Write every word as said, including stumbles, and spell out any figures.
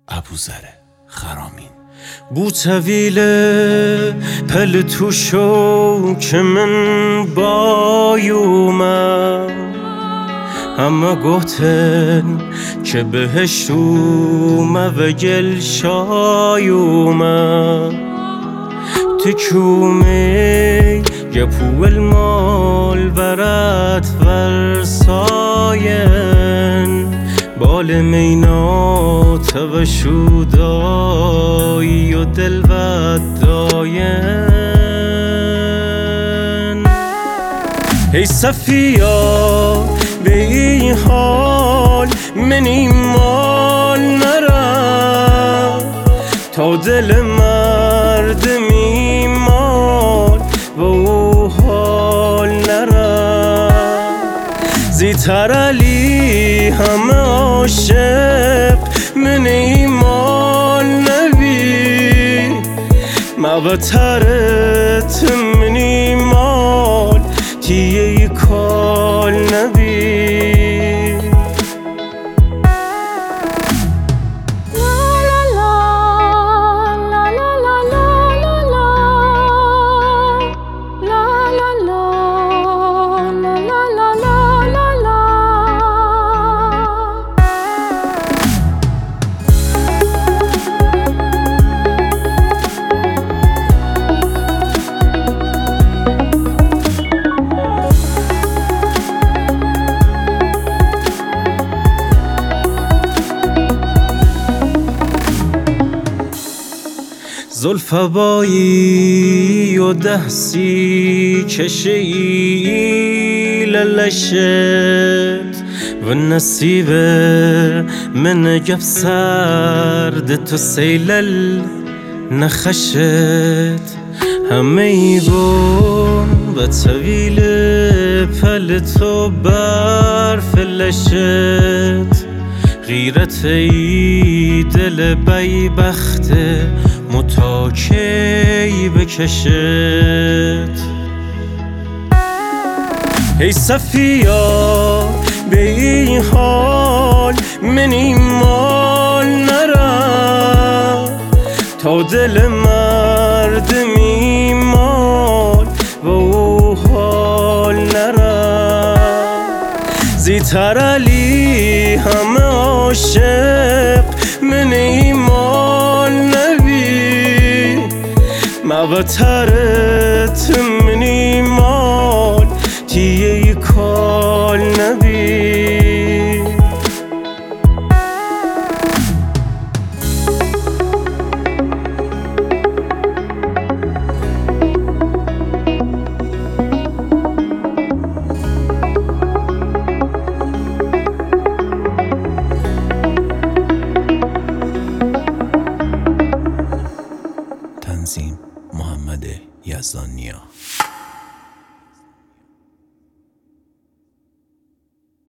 ابوذر خرامین. بو طویله پل تو شو که من بایومم، اما گفتن که بهش اومه و گل شایومه تکومه یه پول مال برات ورساین بال مینات و شودایی و دل و داین. ای صفیا به این حال منی مال نرم، تا دل مردمی مال و او حال نرم. زیتر علی همه عاشق منی مال نبی، مبترت منی مال تیه کال نبی. زلفبایی و دهسی کشی للشت و نصیب من گب سرد تو سیلل نخشت. همه ای بون و طویل پل تو برف لشت، غیرت ای دل بی بخت متاکی بکشت. ای صفیا به این حال منی مال نرم، تا دل مردمی مال و او حال نرم. زیتر علی همه عاشق منی مال نبی، مبترت منی مال تیه کال نبی. تنظیم محمد یزدانیا.